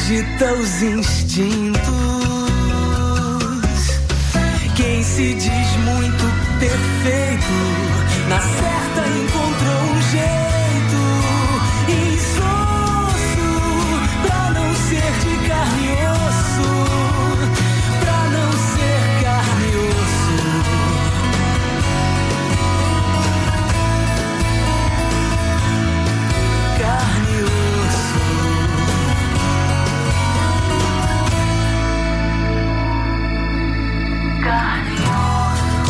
agita os instintos. Quem se diz muito perfeito, na certa encontrou um jeito insosso pra não ser de carne e osso, pra não ser carne e osso. Carne e osso. Carne e osso.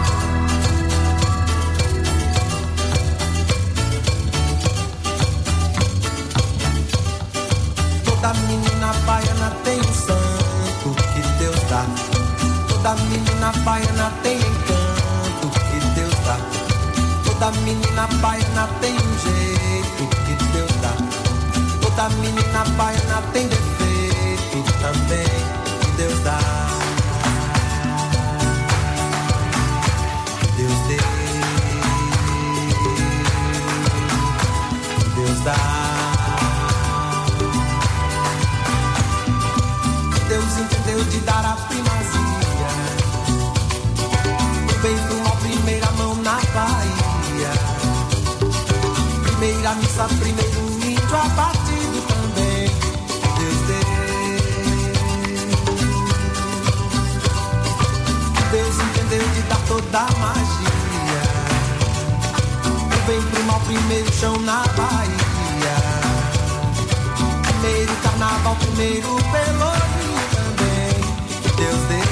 Toda menina baiana tem um santo que Deus dá. Toda menina baiana tem encanto que Deus dá. Toda menina baiana tem um jeito que Deus dá. Toda menina baiana tem defeito também que Deus dá. Deus deu, Deus dá. Deus entendeu de dar a primazia, do bem do mal, primeira mão na Bahia. Primeira missa, primeiro índio abatido também. Deus deu. Deus entendeu de dar toda a magia, do bem pro mal, primeiro chão na Bahia. Primeiro carnaval, primeiro pelourinho também. Deus deu.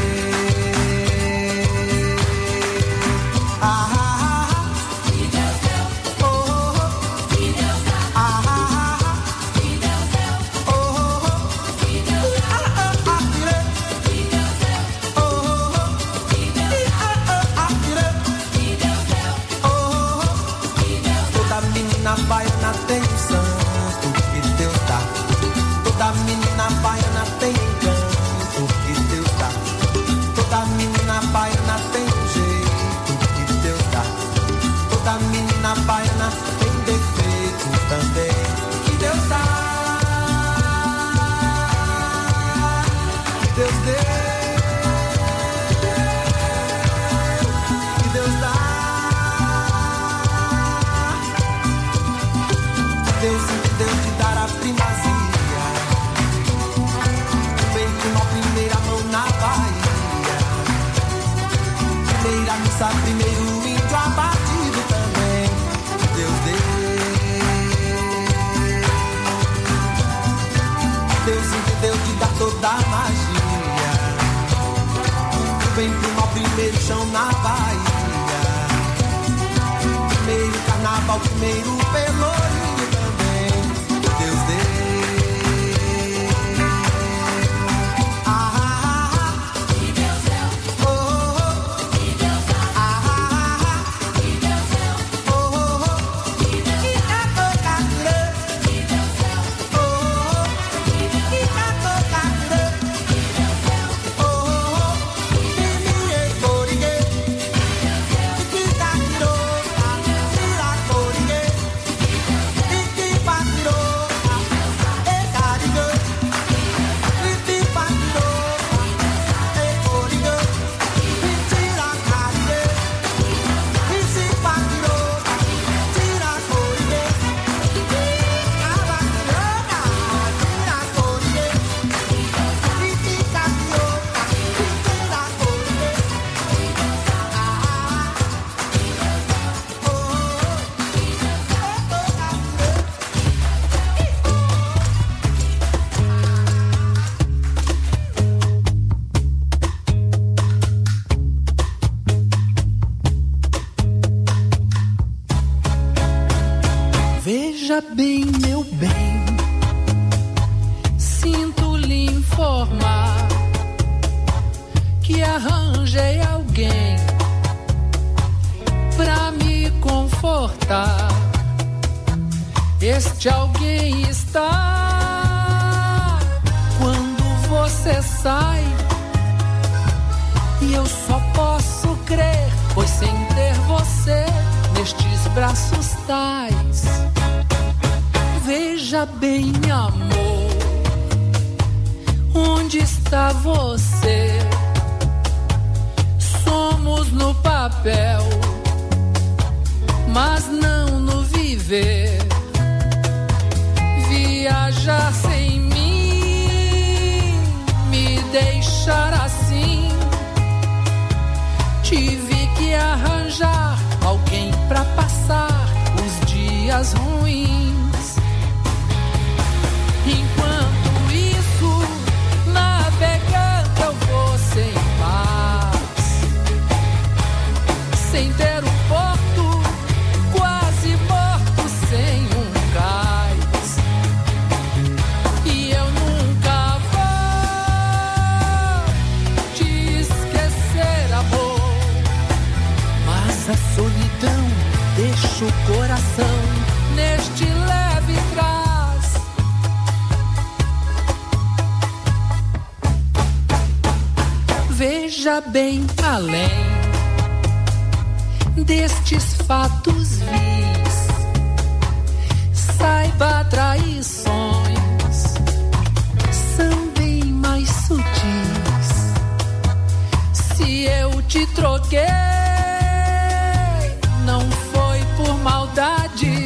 E Deus deu. Oh, E Deus dá. E Deus deu. oh, E Deus dá. E Deus deu. oh, E Deus dá. E Deus deu. E Deus dá. Toda menina baiana tem um santo que Deus dá. Toda menina baiana tem encanto que Deus dá. Toda menina baiana tem um jeito que Deus dá. Toda menina baiana tem defeito também que Deus dá. Deus deu. Que Deus dá. Deus entendeu de dar a primazia, bem com a primeira mão na Bahia. Primeira missa, primeiro índio abatido também. Deus deu. Deus entendeu de dar toda a magia, bem com o primeiro chão na Bahia. Primeiro carnaval, primeiro pelourinho também. Deus deu. E Deus deu. Oh, E Deus dá. E Deus deu. oh, E Deus dá. E Deus deu. E Deus Veja bem, meu bem, sinto lhe informar que arranjei alguém pra me confortar. Este alguém está quando você sai, e eu só posso crer, pois sem ter você nestes braços tais. Veja bem, amor, Onde está você? Somos no papel, mas não no viver. Viajar sem mim, me deixar assim. Tive que arranjar alguém pra passar os dias ruins. Enquanto isso, navegando eu vou sem paz, sem ter um porto, quase morto sem um cais. E eu nunca vou te esquecer, amor, mas a solidão deixa o coração neste leve trás. Veja bem além destes fatos vis, saiba, traições são bem mais sutis. Se eu te troquei, não foi por maldade.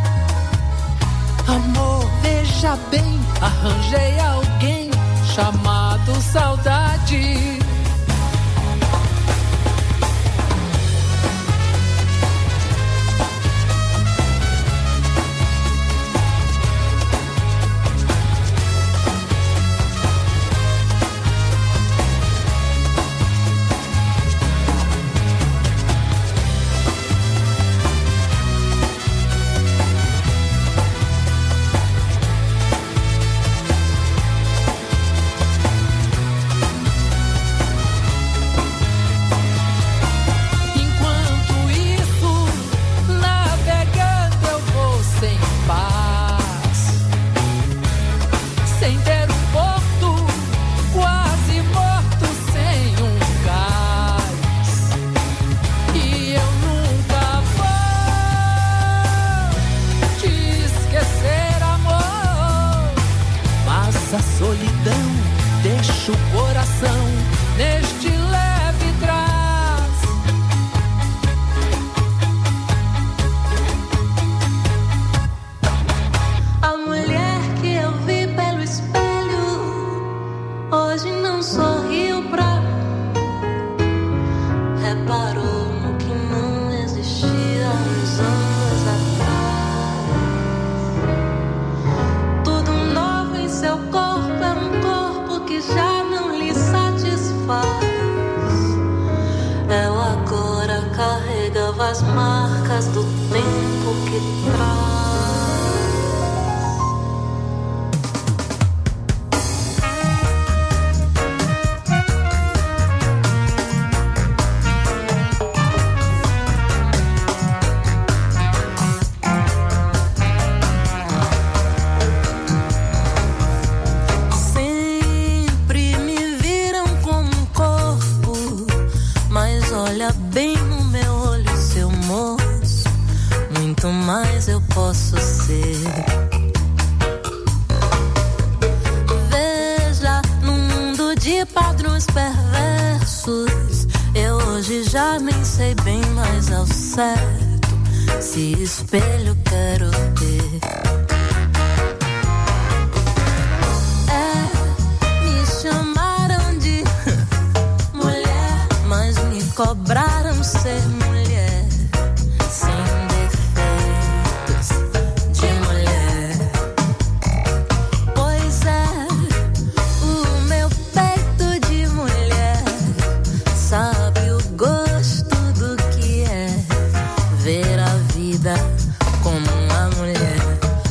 Amor, veja bem, arranjei alguém chamado saudade. Como uma mulher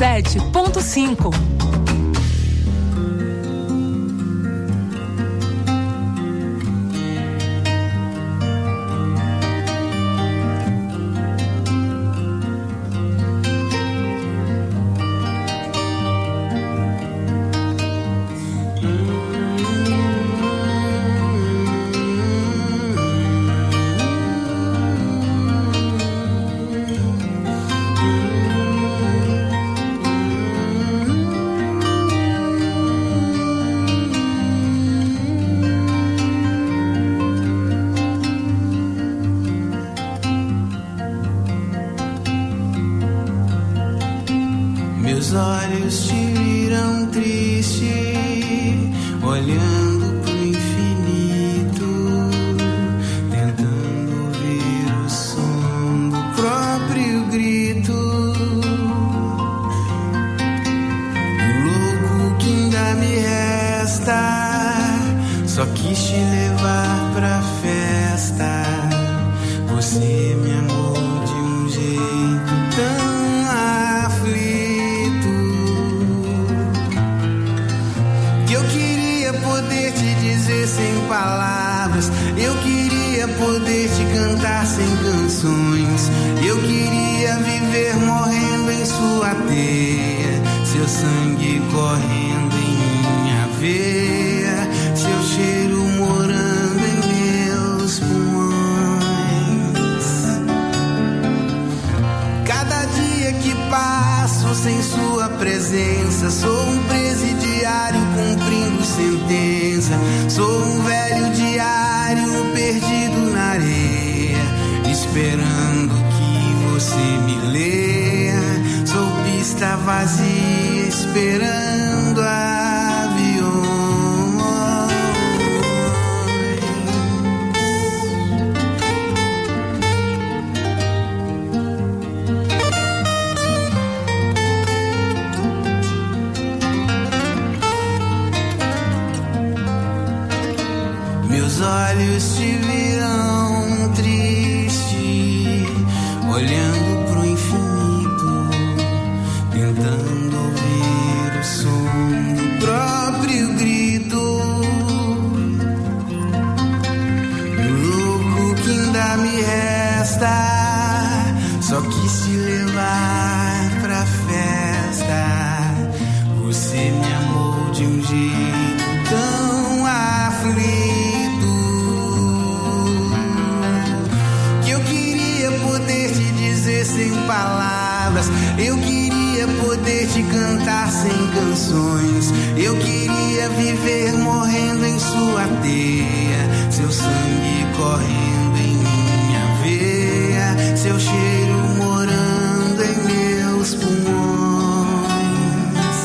107.5. Meus olhos te viram triste, olhando pro infinito, tentando ouvir o som do próprio grito. O louco que ainda me resta, só quis te levar pra festa. Você me amou de um jeito tão sem palavras, eu queria poder te cantar sem canções. Eu queria viver morrendo em sua teia, seu sangue correndo em minha veia, seu cheiro morando em meus pulmões. Cada dia que passo sem sua presença, sou um presidiário cumprindo sentença. Sou um velho diário perdido na areia, esperando que você me leia. Sou pista vazia, esperando aviões. Meus olhos te viram triste, olhando pro infinito, tentando ouvir o som do próprio grito. O louco que ainda me resta, só quis te levar pra festa. Você me amou de um jeito tão aflito, sem palavras, eu queria poder te cantar sem canções. Eu queria viver morrendo em sua teia, seu sangue correndo em minha veia, seu cheiro morando em meus pulmões.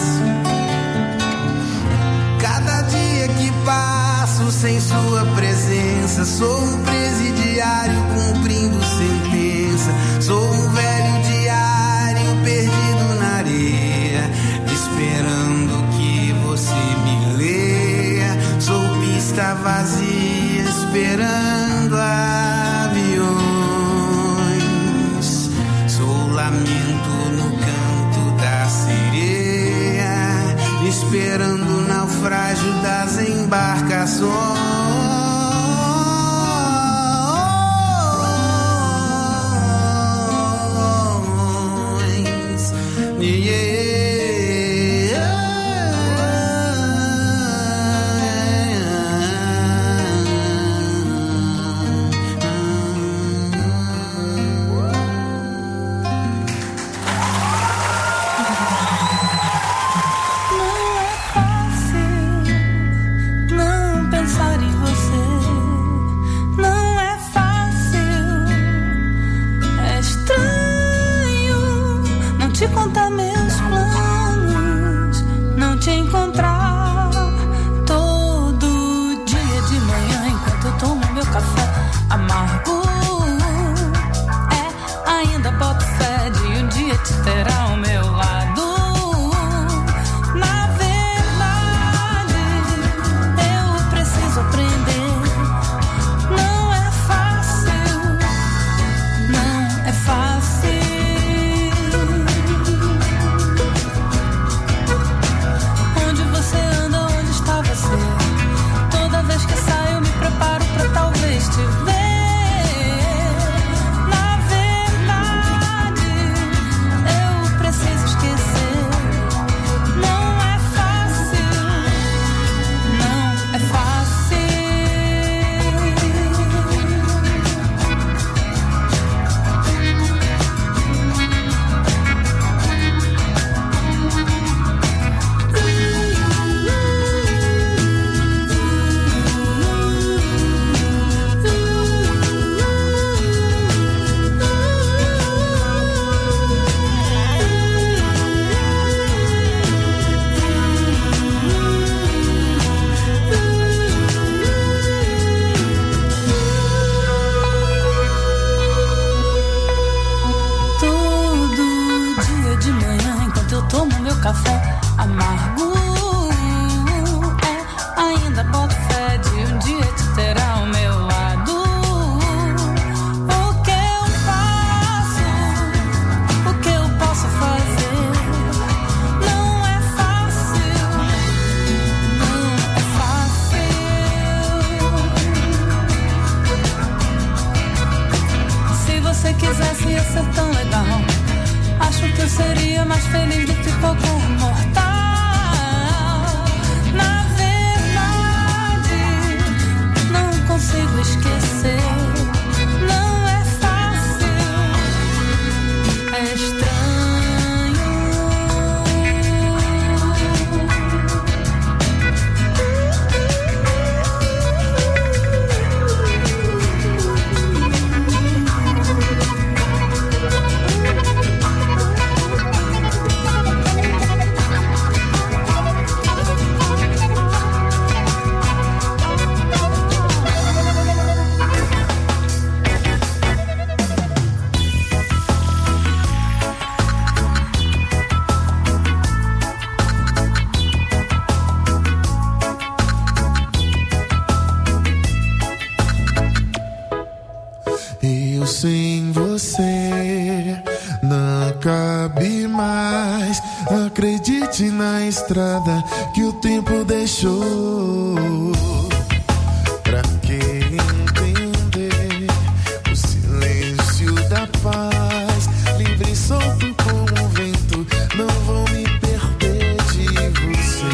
Cada dia que passo sem sua presença, sou um presidiário cumprindo sentença. Sou um velho diário perdido na areia, esperando que você me leia. Sou pista vazia, esperando aviões. Sou lamento no canto da sereia, esperando o naufrágio das embarcações. Não é fácil não pensar ser tão legal. Acho que eu seria mais feliz do que qualquer mortal. Na verdade, não consigo esquecer. Não é fácil, é estranho. Sem você não cabe mais. Acredite na estrada que o tempo deixou. Pra que entender o silêncio da paz? Livre e solto como o vento, não vou me perder de você.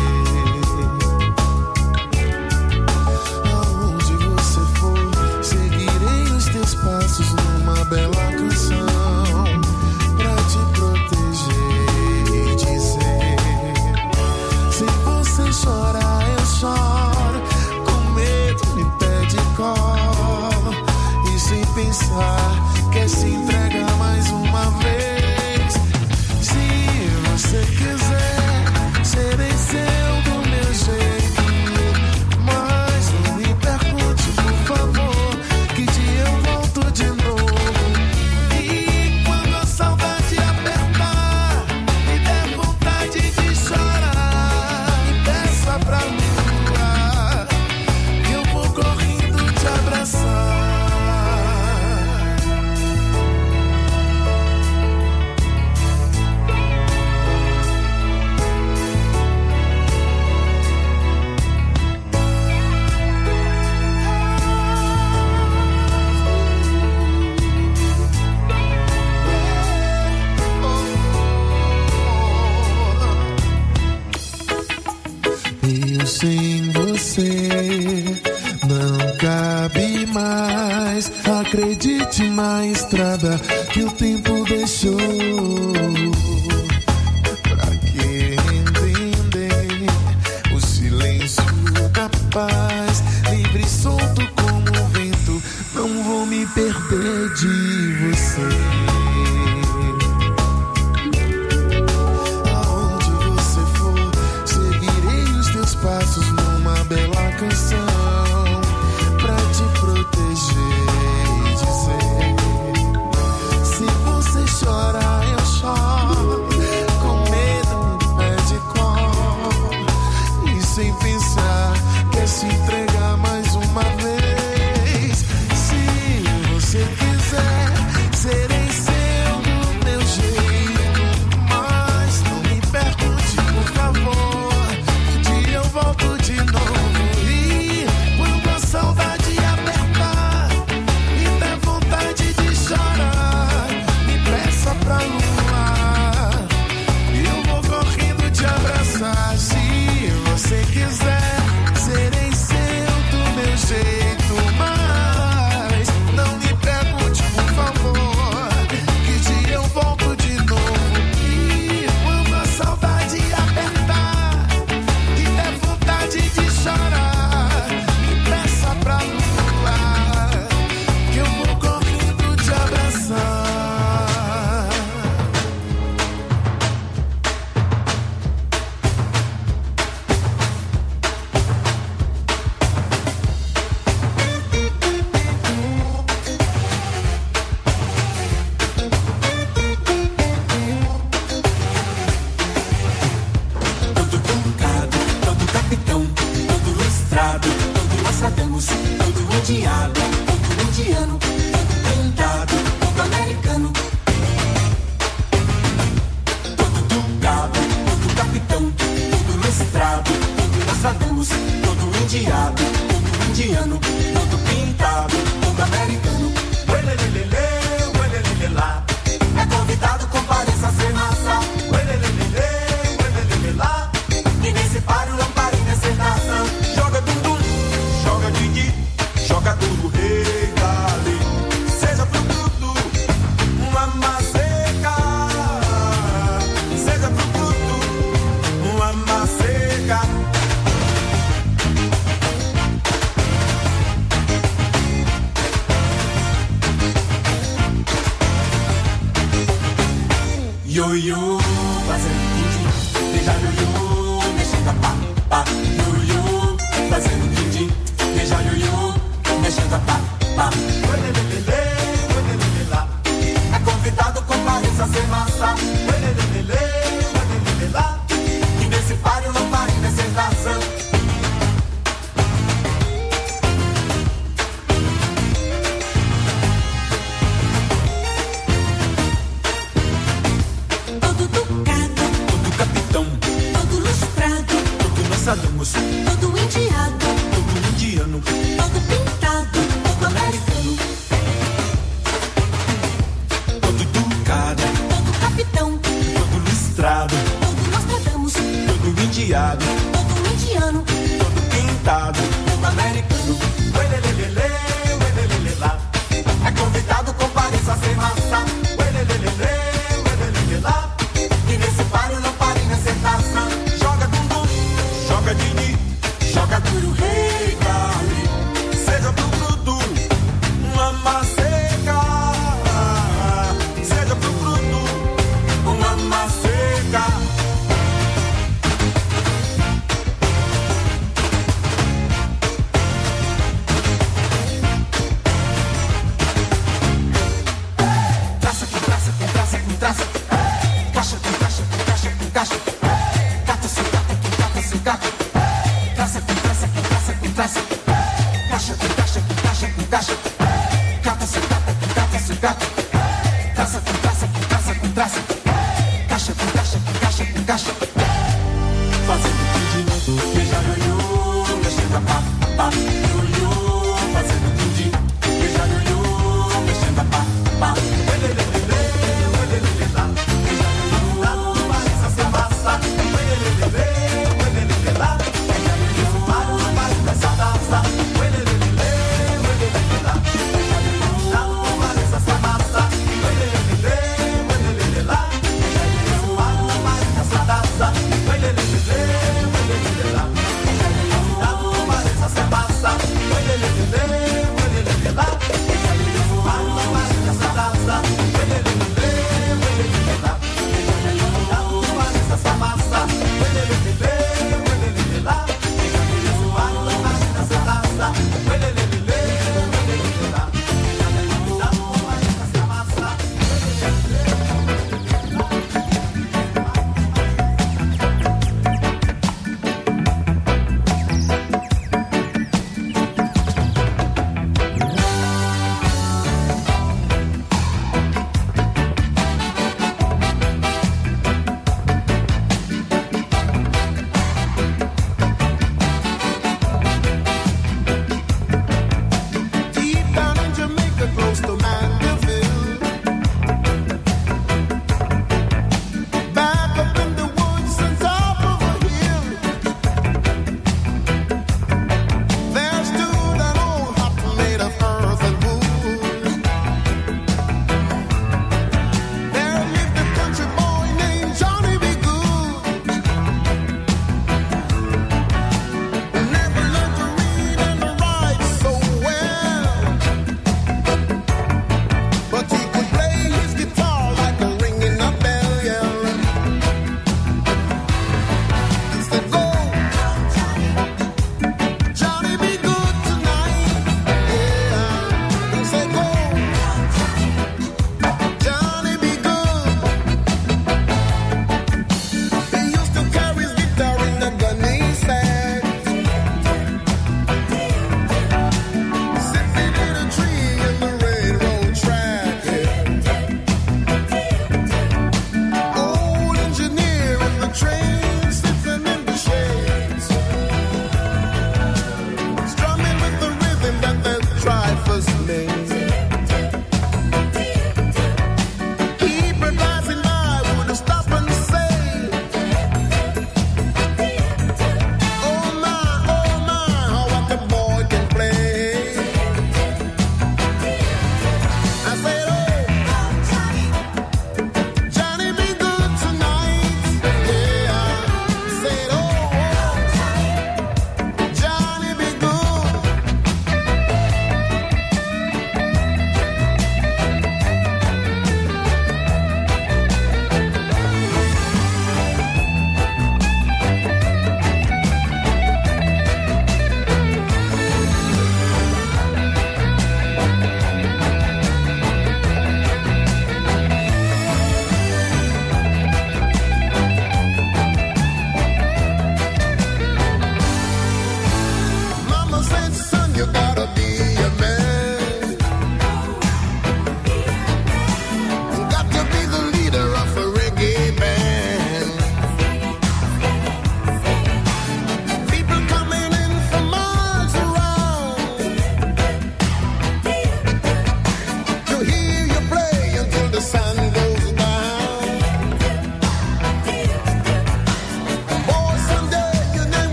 Aonde você for, seguirei os teus passos numa bela canção pra te proteger e dizer: se você chorar, eu choro. Com medo me pede colo e sem pensar quer se entregar mais uma vez. Se você quiser, serei seu do meu jeito. Mas não me pergunte, por favor, que dia eu volto de novo. E quando a saudade apertar, me der vontade de chorar, me peça pra lua, que eu vou correndo te abraçar. Eu sem você não cabe mais. Acredite na estrada que o tempo deixou. Pra que entender o silêncio da paz? Livre e solto como o vento, não vou me perder de você. Aonde você for, seguirei os teus passos numa bela canção pra te proteger e dizer: se você chorar, eu choro. Com medo me pede colo e sem pensar quer se entregar mais uma vez. Se você quiser, serei seu do meu jeito. Mas não me pergunte, por favor, que dia eu volto de novo. E quando a saudade apertar, me der vontade de chorar, me peça pra lua, e eu vou correndo te abraçar. Se você quiser, serei seu do meu jeito. Mas não me pergunte, por favor, que dia eu volto de novo. E quando a saudade apertar e der vontade de chorar, me peça pra lua, que eu vou correndo te abraçar. Todo truncado, todo capitão, todo lustrado, todo Nostradamus, todo indiado, todo indiano, todo prendado, todo americano. Todo truncado, todo capitão, todo lustrado, todo Nostradamus, todo indiado, todo indiano, todo pintado, todo americano. Uelelelele, uelelele lá. Ioiô, fazendo quindim, beija ioiô, mexendo a pá, pá. Ioiô, fazendo quindim, beija ioiô, mexendo a pá, pá. Uelelelele, uelelelelá. É convidado, compareça sem massa. Uelelelele, uelelelelá. E nesse páreo não pare, nessa razão. Todo indiado, todo indiano, todo pintado, todo americano, todo educado, todo capitão, todo listrado, todo Nostradamus, todo indiado, todo indiano, todo pintado, todo americano. Uelelelele, uelelelelá. É convidado, compareça sem massa. Uelelelele, uelelelelá. E nesse páreo não pare nessa taça. Joga bumbum, joga dini, joga duro, rei Gale. Seja pro fruto uma maceca. Seja pro fruto uma maceca. Traça com traça, com traça, com traça. Caixa com caixa, com caixa, com caixa. Cata se cata, com cata se cata. Traça com traça, com traça, com traça. Caixa com caixa, com caixa, com caixa. Cata se cata, com cata se cata. Traça com traça, com traça, com traça. Caixa com caixa, com caixa, com caixa. Fazendo quindim, beija ioiô, mexendo a pá, pá. Ioiô, fazendo quindim, beija ioiô, mexendo a pá, pá. Uelelelele, uelelelelá. Beija ioiô, pareça sem massa. Uelelelele, uelelelelá. Beija ioiô, pareça nessa taça. Uelelelele, uelelelelá. Beija ioiô, pareça sem massa.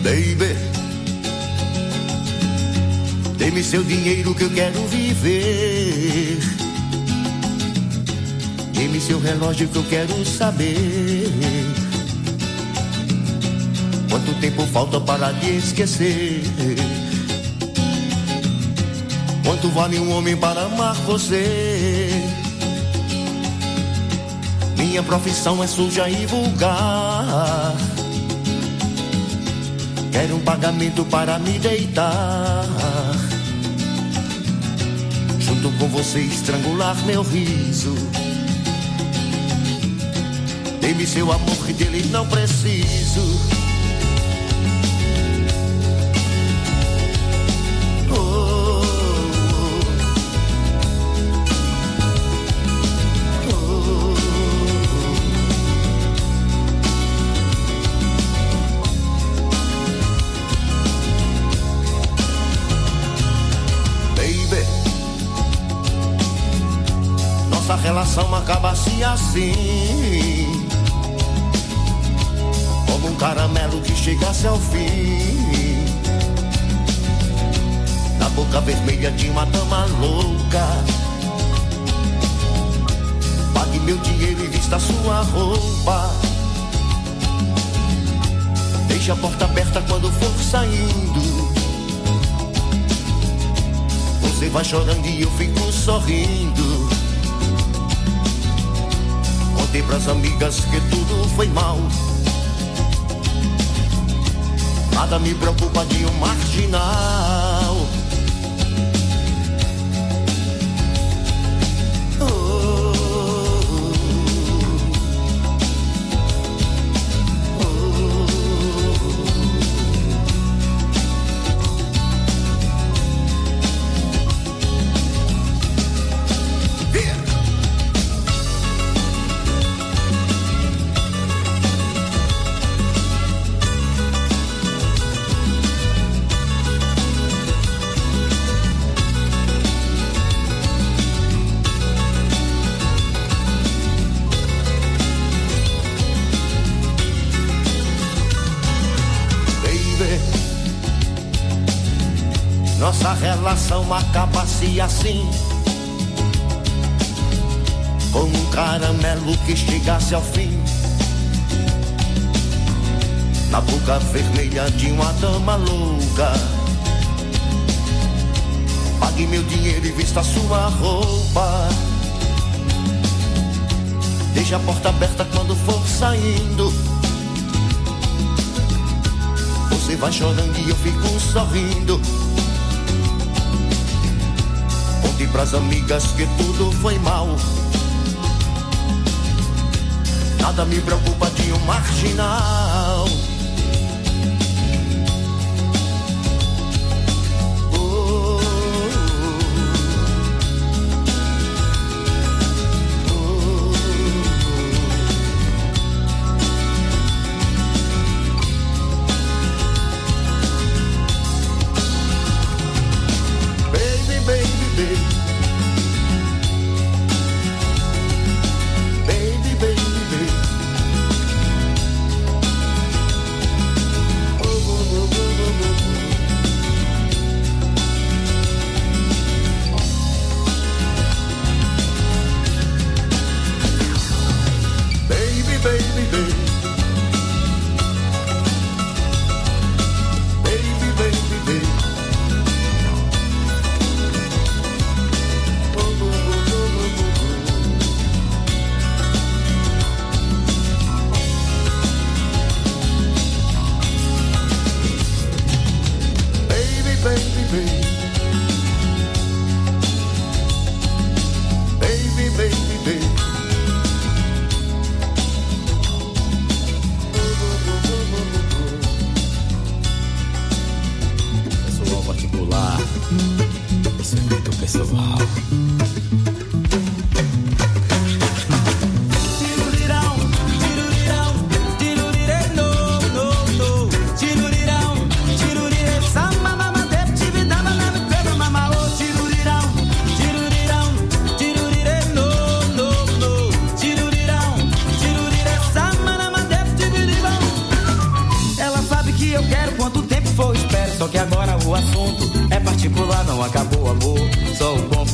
Baby, dê-me seu dinheiro que eu quero viver. Dê-me seu relógio que eu quero saber quanto tempo falta para te esquecer. Quanto vale um homem para amar você? Minha profissão é suja e vulgar. Quero um pagamento para me deitar junto com você, estrangular meu riso. Dê-me seu amor que dele não preciso. Nossa relação acaba-se assim, como um caramelo que chegasse ao fim, na boca vermelha de uma dama louca. Pague meu dinheiro e vista sua roupa. Deixe a porta aberta quando for saindo. Você vai chorando e eu fico sorrindo. Contei pras amigas que tudo foi mal. Nada me preocupa de um marginal. Nossa relação acaba-se assim, como um caramelo que chegasse ao fim, na boca vermelha de uma dama louca. Pague meu dinheiro e vista sua roupa. Deixe a porta aberta quando for saindo. Você vai chorando e eu fico sorrindo. Conte pras amigas que tudo foi mal. Nada me preocupa de um marginal.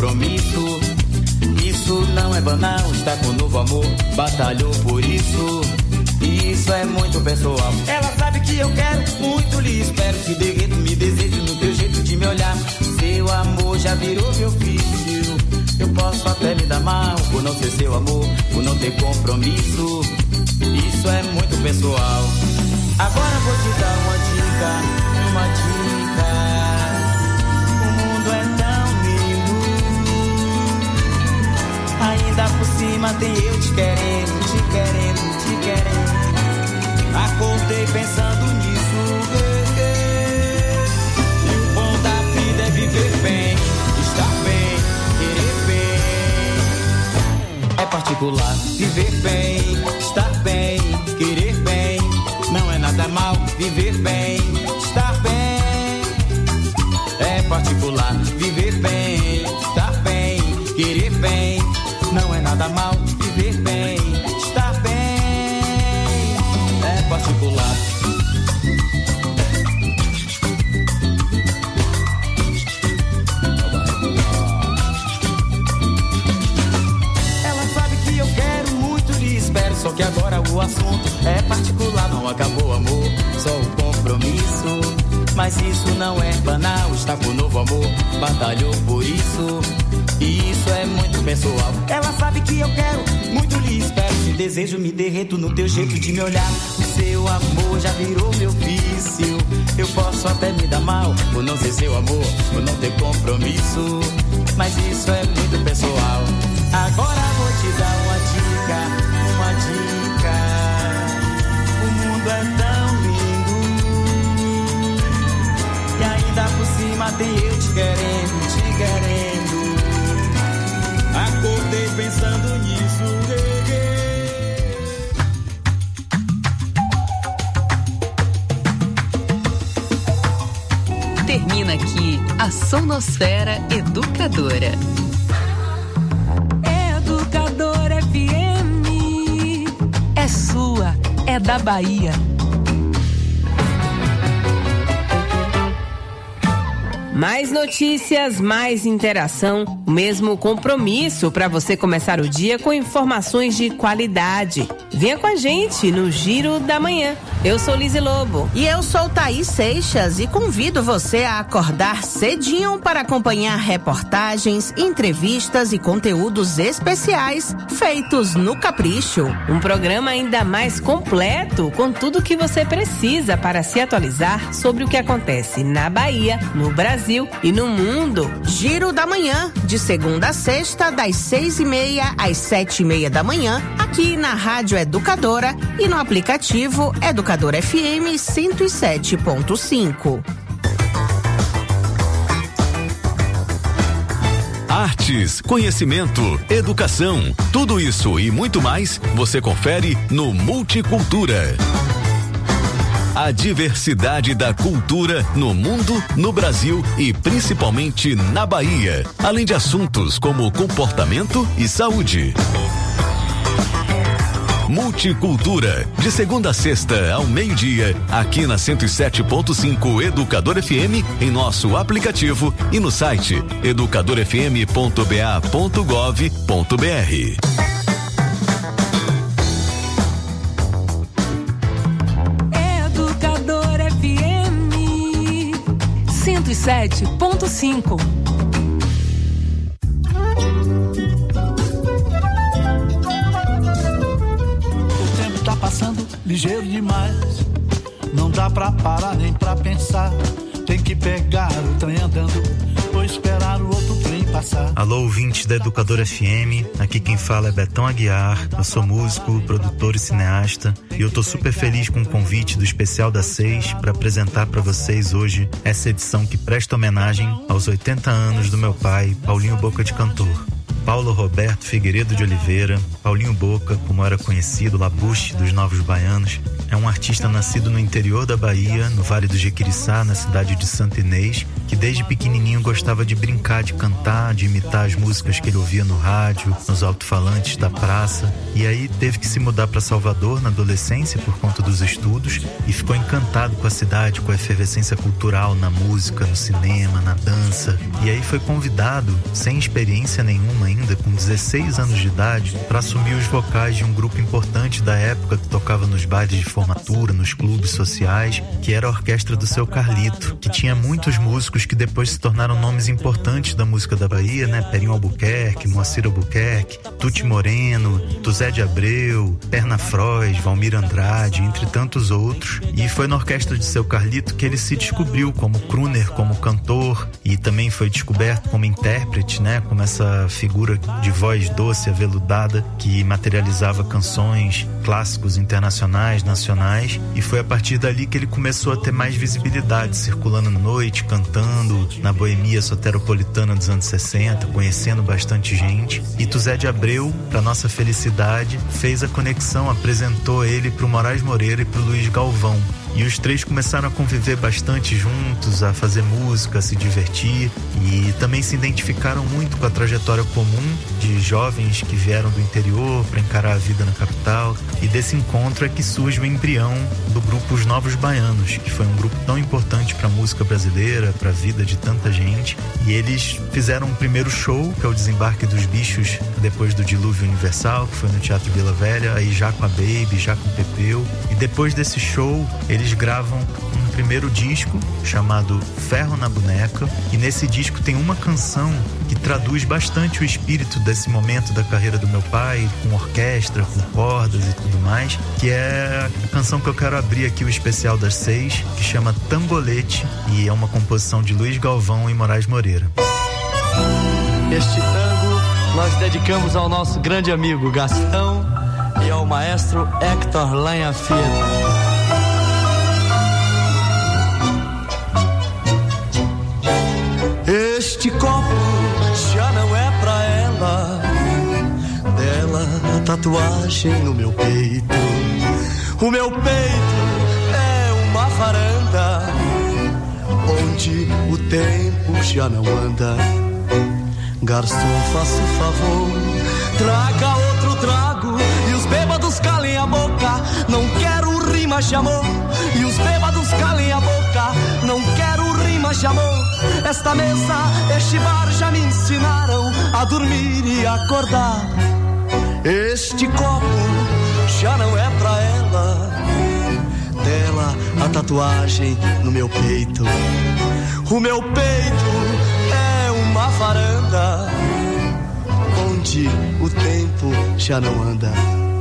compromisso. Isso não é banal, está com novo amor, batalhou por isso. E isso é muito pessoal. Ela sabe que eu quero, muito lhe espero. Te derreto, me desejo no teu jeito de me olhar. Seu amor já virou meu vício. Eu posso até me dar mal por não ser seu amor, por não ter compromisso. Isso é muito pessoal. Agora vou te dar uma dica, uma dica. O mundo é tão lindo. Ainda por cima tem eu te querendo, te querendo, te querendo. Acordei pensando nisso. E o bom da vida é viver bem, estar bem, querer bem. É particular, viver bem, estar bem, querer bem. Não é nada mal, viver bem, estar bem. É particular, viver bem, estar bem, querer bem. Não é nada mal, viver bem, estar bem. É particular. Ela sabe que eu quero muito lhe espero. Só que agora o assunto é particular. Não acabou amor, só o compromisso. Mas isso não é banal, está com novo amor, batalhou por isso. E isso é muito pessoal. Ela sabe que eu quero, muito lhe espero. Te desejo, me derreto no teu jeito de me olhar. O seu amor já virou meu vício. Eu posso até me dar mal por não ser seu amor, por não ter compromisso. Mas isso é muito pessoal. Agora vou te dar uma dica, uma dica. O mundo é tão lindo. E ainda por cima tem eu te querendo, te querendo. Acordei pensando nisso. Termina aqui a Sonosfera Educadora. Educadora FM. É sua, é da Bahia. Mais notícias, mais interação, o mesmo compromisso para você começar o dia com informações de qualidade. Venha com a gente no Giro da Manhã. Eu sou Lizy Lobo. E eu sou Thaís Seixas e convido você a acordar cedinho para acompanhar reportagens, entrevistas e conteúdos especiais feitos no Capricho. Um programa ainda mais completo, com tudo que você precisa para se atualizar sobre o que acontece na Bahia, no Brasil e no mundo. Giro da Manhã, de segunda a sexta, das 6:30 às 7:30 da manhã, aqui na Rádio Educadora e no aplicativo Educadora FM 107.5. Artes, conhecimento, educação, tudo isso e muito mais você confere no Multicultura. A diversidade da cultura no mundo, no Brasil e principalmente na Bahia, além de assuntos como comportamento e saúde. Multicultura, de segunda a sexta ao meio-dia, aqui na 107.5 Educador FM, em nosso aplicativo e no site educadorfm.ba.gov.br. Educadora FM 107.5. Passando ligeiro demais, não dá pra parar nem pra pensar. Tem que pegar o trem andando ou esperar o outro trem passar. Alô, ouvintes da Educadora FM, aqui quem fala é Betão Aguiar. Eu sou músico, produtor e cineasta e eu tô super feliz com o convite do Especial da 6 para apresentar para vocês hoje essa edição que presta homenagem aos 80 anos do meu pai, Paulinho Boca de Cantor. Paulo Roberto Figueiredo de Oliveira, Paulinho Boca, como era conhecido, Labuche dos Novos Baianos, é um artista nascido no interior da Bahia, no Vale do Jequiriçá, na cidade de Santa Inês, que desde pequenininho gostava de brincar, de cantar, de imitar as músicas que ele ouvia no rádio, nos alto-falantes da praça. E aí teve que se mudar para Salvador na adolescência por conta dos estudos e ficou encantado com a cidade, com a efervescência cultural na música, no cinema, na dança. E aí foi convidado, sem experiência nenhuma ainda, com 16 anos de idade, para assumir os vocais de um grupo importante da época que tocava nos bailes de formatura, nos clubes sociais, que era a Orquestra do Seu Carlito, que tinha muitos músicos que depois se tornaram nomes importantes da música da Bahia, né? Perinho Albuquerque, Moacir Albuquerque, Tuti Moreno, Tuzé de Abreu, Perna Frois, Valmir Andrade, entre tantos outros. E foi na Orquestra de Seu Carlito que ele se descobriu como crooner, como cantor, e também foi descoberto como intérprete, né? Como essa figura de voz doce, aveludada, que materializava canções, clássicos internacionais, nacionais. E foi a partir dali que ele começou a ter mais visibilidade, circulando na noite, cantando na boemia soteropolitana dos anos 60, conhecendo bastante gente. E Tuzé de Abreu, para nossa felicidade, fez a conexão, apresentou ele pro Moraes Moreira e pro Luiz Galvão. E os três começaram a conviver bastante juntos, a fazer música, a se divertir, e também se identificaram muito com a trajetória comum de jovens que vieram do interior para encarar a vida na capital. E desse encontro é que surge o embrião do grupo Os Novos Baianos, que foi um grupo tão importante para a música brasileira, para a vida de tanta gente. E eles fizeram um primeiro show, que é o Desembarque dos Bichos, depois do Dilúvio Universal, que foi no Teatro Vila Velha, aí já com a Baby, já com o Pepeu. E depois desse show, eles gravam um primeiro disco chamado Ferro na Boneca, e nesse disco tem uma canção que traduz bastante o espírito desse momento da carreira do meu pai, com orquestra, com cordas e tudo mais, que é a canção que eu quero abrir aqui o especial das 6, que chama Tangolete, e é uma composição de Luiz Galvão e Moraes Moreira. Este tango nós dedicamos ao nosso grande amigo Gastão e ao maestro Héctor Lanha Filho. Este copo já não é pra ela, dela a tatuagem no meu peito. O meu peito é uma varanda onde o tempo já não anda. Garçom, faça o favor, traga outro trago e os bêbados calem a boca. Não quero rimas de amor e os bêbados calem a boca. Não quero rimas de amor. Esta mesa, este bar já me ensinaram a dormir e acordar. Este copo já não é pra ela, dela a tatuagem no meu peito. O meu peito é uma varanda onde o tempo já não anda.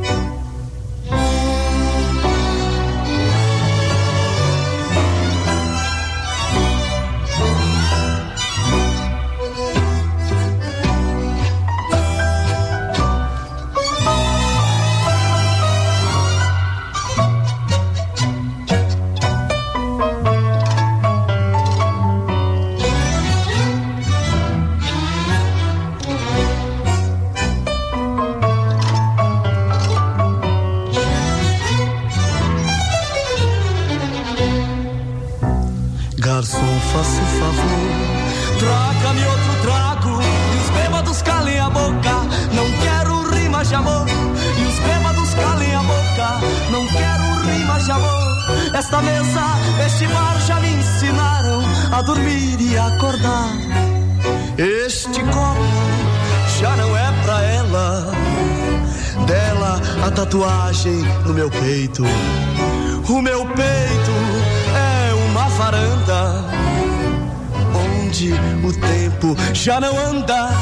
Garçom, faça o favor, traga-me outro trago e os bêbados calem a boca. Não quero rimas de amor e os bêbados calem a boca. Não quero rimas de amor. Esta mesa, este bar já me ensinaram a dormir e acordar. Este copo já não é pra ela, dela a tatuagem no meu peito. O meu peito é uma varanda onde o tempo já não anda.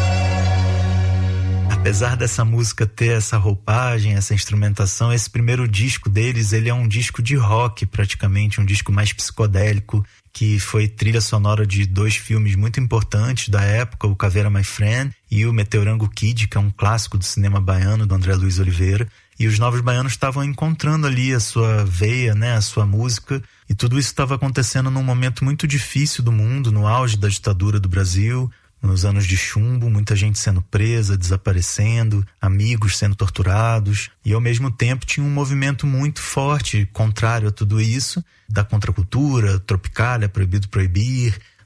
Apesar dessa música ter essa roupagem, essa instrumentação, esse primeiro disco deles, ele é um disco de rock praticamente, um disco mais psicodélico, que foi trilha sonora de 2 filmes muito importantes da época, o Caveira My Friend e o Meteorango Kid, que é um clássico do cinema baiano, do André Luiz Oliveira. E os Novos Baianos estavam encontrando ali a sua veia, né, a sua música, e tudo isso estava acontecendo num momento muito difícil do mundo, no auge da ditadura do Brasil, nos anos de chumbo, muita gente sendo presa, desaparecendo, amigos sendo torturados, e ao mesmo tempo tinha um movimento muito forte, contrário a tudo isso, da contracultura, Tropicália, Proibido Proibir,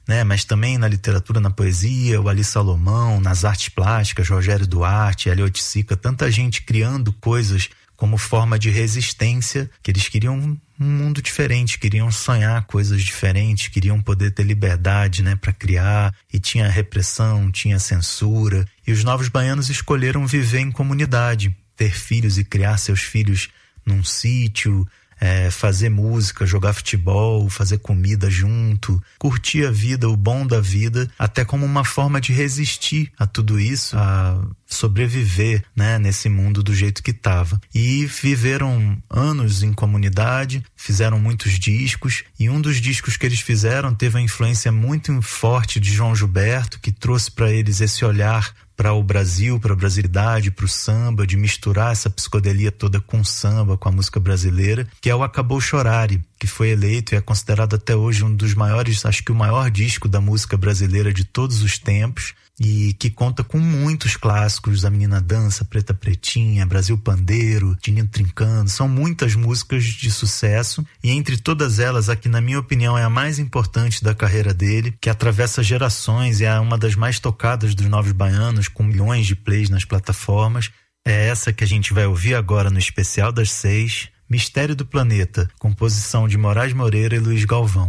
né? Mas também na literatura, na poesia, o Ali Salomão, nas artes plásticas, Rogério Duarte, Hélio Oiticica, tanta gente criando coisas como forma de resistência, que eles queriam um mundo diferente, queriam sonhar coisas diferentes, queriam poder ter liberdade, né, para criar, e tinha repressão, tinha censura, e os Novos Baianos escolheram viver em comunidade, ter filhos e criar seus filhos num sítio, fazer música, jogar futebol, fazer comida junto, curtir a vida, o bom da vida, até como uma forma de resistir a tudo isso, a sobreviver, né, nesse mundo do jeito que estava. E viveram anos em comunidade, fizeram muitos discos, e um dos discos que eles fizeram teve uma influência muito forte de João Gilberto, que trouxe para eles esse olhar para o Brasil, para a brasilidade, para o samba, de misturar essa psicodelia toda com samba, com a música brasileira, que é o Acabou Chorare, que foi eleito e é considerado até hoje um dos maiores, acho que o maior disco da música brasileira de todos os tempos, e que conta com muitos clássicos, A Menina Dança, Preta Pretinha, Brasil Pandeiro, Dinho Trincando, são muitas músicas de sucesso, e entre todas elas, a que na minha opinião é a mais importante da carreira dele, que atravessa gerações e é uma das mais tocadas dos Novos Baianos, com milhões de plays nas plataformas, é essa que a gente vai ouvir agora no Especial das 6, Mistério do Planeta, composição de Moraes Moreira e Luiz Galvão.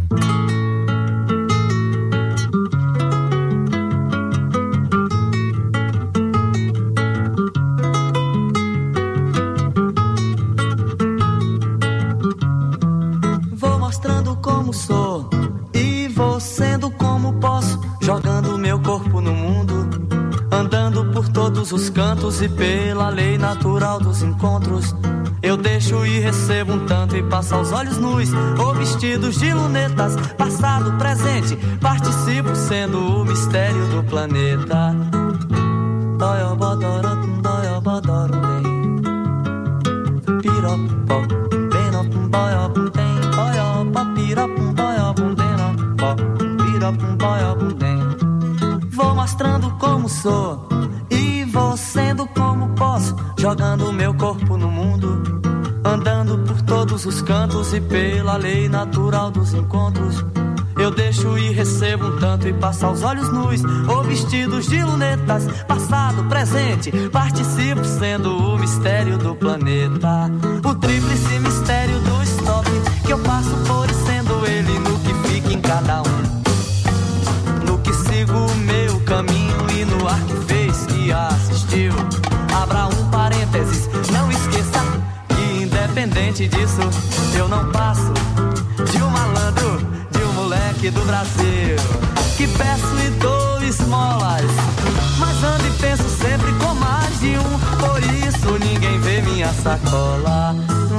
Sou e vou sendo como posso, jogando meu corpo no mundo, andando por todos os cantos e pela lei natural dos encontros. Eu deixo e recebo um tanto e passo aos olhos nus ou vestidos de lunetas, passado, presente, participo sendo o mistério do planeta. Vou mostrando como sou e vou sendo como posso, jogando meu corpo no mundo, andando por todos os cantos e pela lei natural dos encontros. Eu deixo e recebo um tanto e passo aos olhos nus ou vestidos de lunetas, passado, presente, participo sendo o mistério do planeta. O tríplice mistério do stop, que eu passo por sendo ele no que fica em cada um, no que sigo o meu caminho e no ar que fez, que assistiu. Abra um parênteses, não esqueça que independente disso eu não passo de um malandro, de um moleque do Brasil, que peço e dou esmolas, mas ando e penso sempre com mais de um, por isso ninguém vê minha sacola.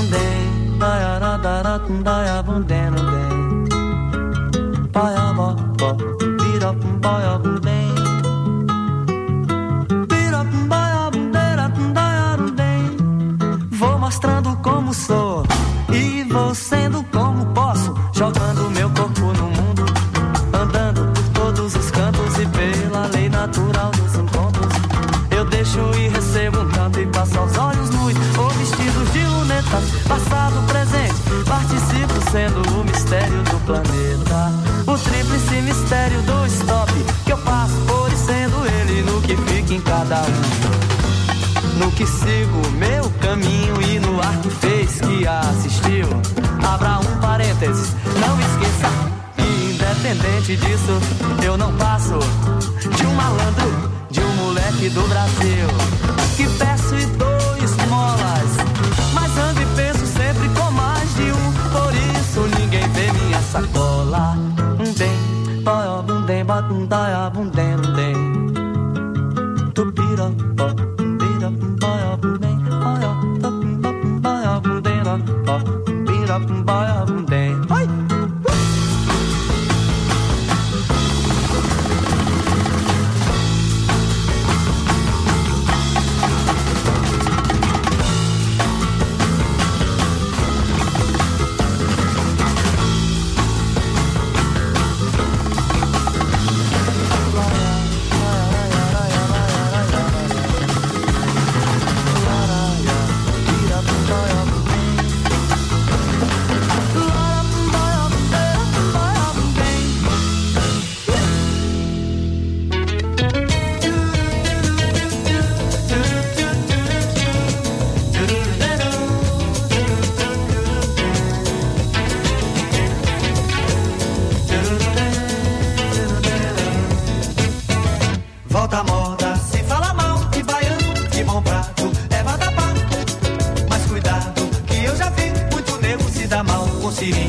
Vou mostrando como sou e vou sendo como posso, jogando meu corpo no mundo, andando por todos os cantos e pela lei natural dos encontros. Eu deixo e recebo um tanto e passo aos olhos nus ou vestidos de lunetas, passado, presente, participo sendo o mistério do planeta. O tríplice mistério do stop, que eu passo por sendo ele no que fica em cada um, no que sigo meu caminho e no ar que fez, que assistiu. Abra um parênteses, não esqueça que independente disso eu não passo de um malandro, de um moleque do Brasil, que peço e dou esmolas, mas ando e penso sempre com mais de um, por isso ninguém vê minha sacola. Bem, boia, bundem, batundaia, bundem, bundem, tupira, bira, boia, bundem, boia, boia, bundem, bira, boia, bundem.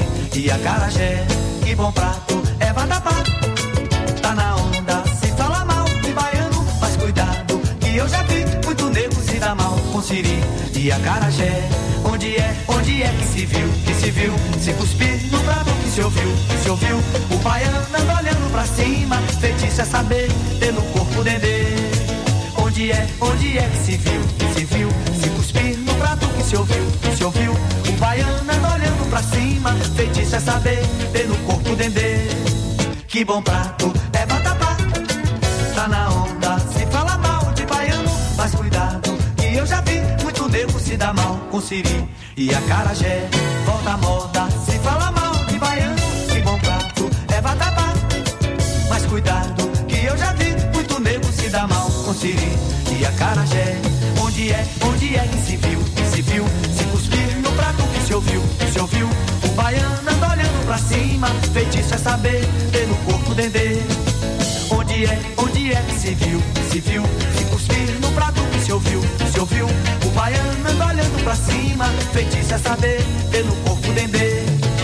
e acarajé. Que bom prato é vatapá. Tá na onda, se fala mal de baiano, mas cuidado, que eu já vi muito nego se dar mal com siri e acarajé. Onde é que se viu, se cuspir no prato que se ouviu, o baiano anda olhando pra cima, feitiço é saber ter no corpo dendê. Onde é que se viu, se cuspir no prato que se ouviu, o baiano anda olhando pra cima, feitiço é saber ter no corpo dendê. Que bom prato é vatapá, tá na onda, se fala mal de baiano, mas cuidado, que eu já vi muito nego se dar mal com siri e acarajé. Volta a moda, se fala mal de baiano, que bom prato é vatapá, mas cuidado, que eu já vi muito nego se dar mal com siri e acarajé. Onde é que se viu, se cuspir no prato que se ouviu, o baiano anda olhando pra cima, feitiço é saber ter no corpo dendê. Onde é que se viu, se cuspir no prato que se ouviu, o baiano anda olhando pra cima, feitiço é saber ter no corpo dendê.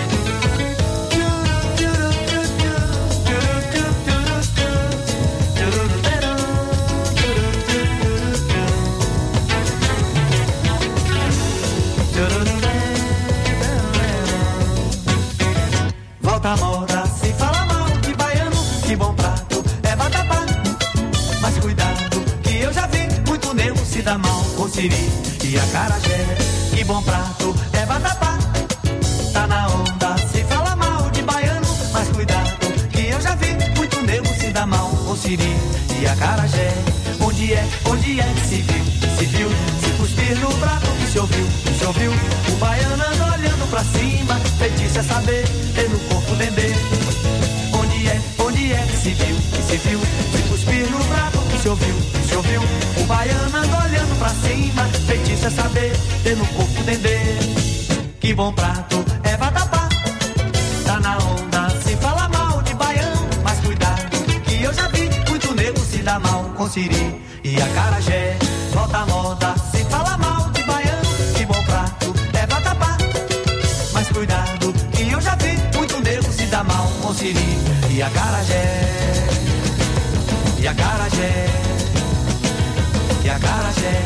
Volta a moda, se fala mal de baiano, que bom prato é vatapá, mas cuidado, que eu já vi muito nego se dar mal com siri e acarajé. Que bom prato é vatapá, tá na onda, se fala mal de baiano, mas cuidado, que eu já vi muito nego se dar mal com siri e acarajé. Onde é que se viu, se cuspir no prato que se ouviu, o baiano anda olhando pra cima, feitiço é saber ter no corpo dendê. Onde é que se viu, se cuspir no prato que se ouviu, o baiano anda olhando pra cima, feitiço é saber ter no corpo dendê. Que bom prato é vatapá, tá na onda, se fala mal de baiano, mas cuidado, que eu já vi muito nego se dar mal com siri e acarajé. Volta a moda, se fala mal de baiano, que bom prato é vatapá, mas cuidado, que eu já vi muito nego se dar mal com siri e acarajé, e acarajé, e acarajé,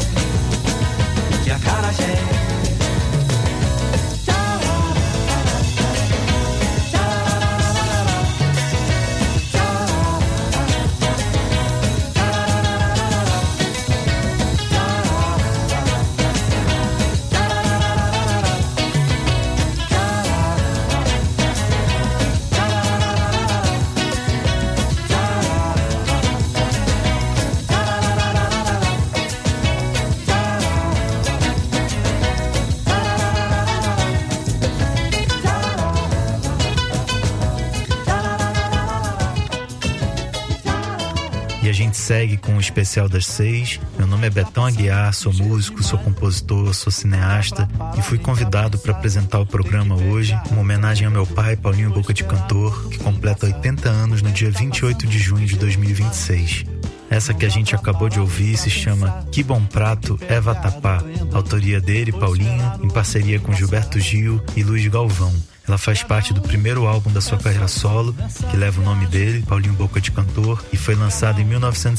e acarajé. A gente segue com o especial das 6. Meu nome é Betão Aguiar, sou músico, sou compositor, sou cineasta e fui convidado para apresentar o programa hoje, uma homenagem ao meu pai, Paulinho Boca de Cantor, que completa 80 anos no dia 28 de junho de 2026. Essa que a gente acabou de ouvir se chama Que Bom Prato é Vatapá, autoria dele, Paulinho, em parceria com Gilberto Gil e Luiz Galvão. Ela faz parte do primeiro álbum da sua carreira solo, que leva o nome dele, Paulinho Boca de Cantor, e foi lançado em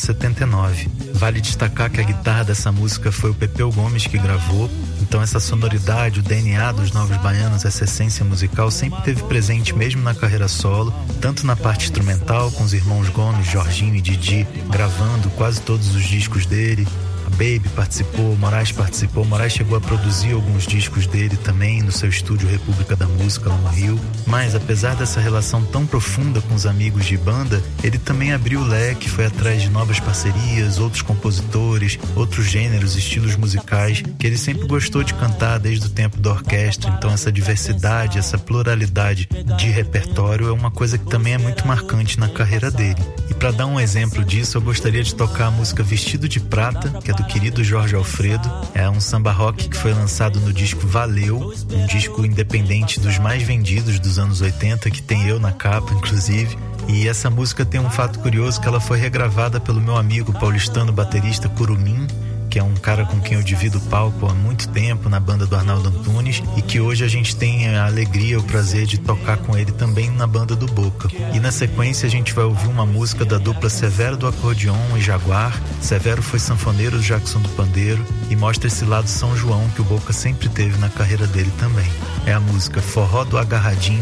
1979. Vale destacar que a guitarra dessa música foi o Pepeu Gomes que gravou, então essa sonoridade, o DNA dos Novos Baianos, essa essência musical sempre esteve presente mesmo na carreira solo, tanto na parte instrumental, com os irmãos Gomes, Jorginho e Didi, gravando quase todos os discos dele. Baby participou, Moraes chegou a produzir alguns discos dele também no seu estúdio República da Música lá no Rio, mas apesar dessa relação tão profunda com os amigos de banda, ele também abriu o leque, foi atrás de novas parcerias, outros compositores, outros gêneros, estilos musicais que ele sempre gostou de cantar desde o tempo da orquestra. Então essa diversidade, essa pluralidade de repertório é uma coisa que também é muito marcante na carreira dele. E para dar um exemplo disso, eu gostaria de tocar a música Vestido de Prata, que é do querido Jorge Alfredo. É um samba rock que foi lançado no disco Valeu, um disco independente dos mais vendidos dos anos 80, que tem eu na capa, inclusive. E essa música tem um fato curioso, que ela foi regravada pelo meu amigo paulistano baterista Curumim, que é um cara com quem eu divido palco há muito tempo na banda do Arnaldo Antunes e que hoje a gente tem a alegria, o prazer de tocar com ele também na banda do Boca. E na sequência a gente vai ouvir uma música da dupla Severo do acordeon e Jaguar. Severo foi sanfoneiro do Jackson do pandeiro e mostra esse lado São João que o Boca sempre teve na carreira dele também. É a música Forró do Agarradinho,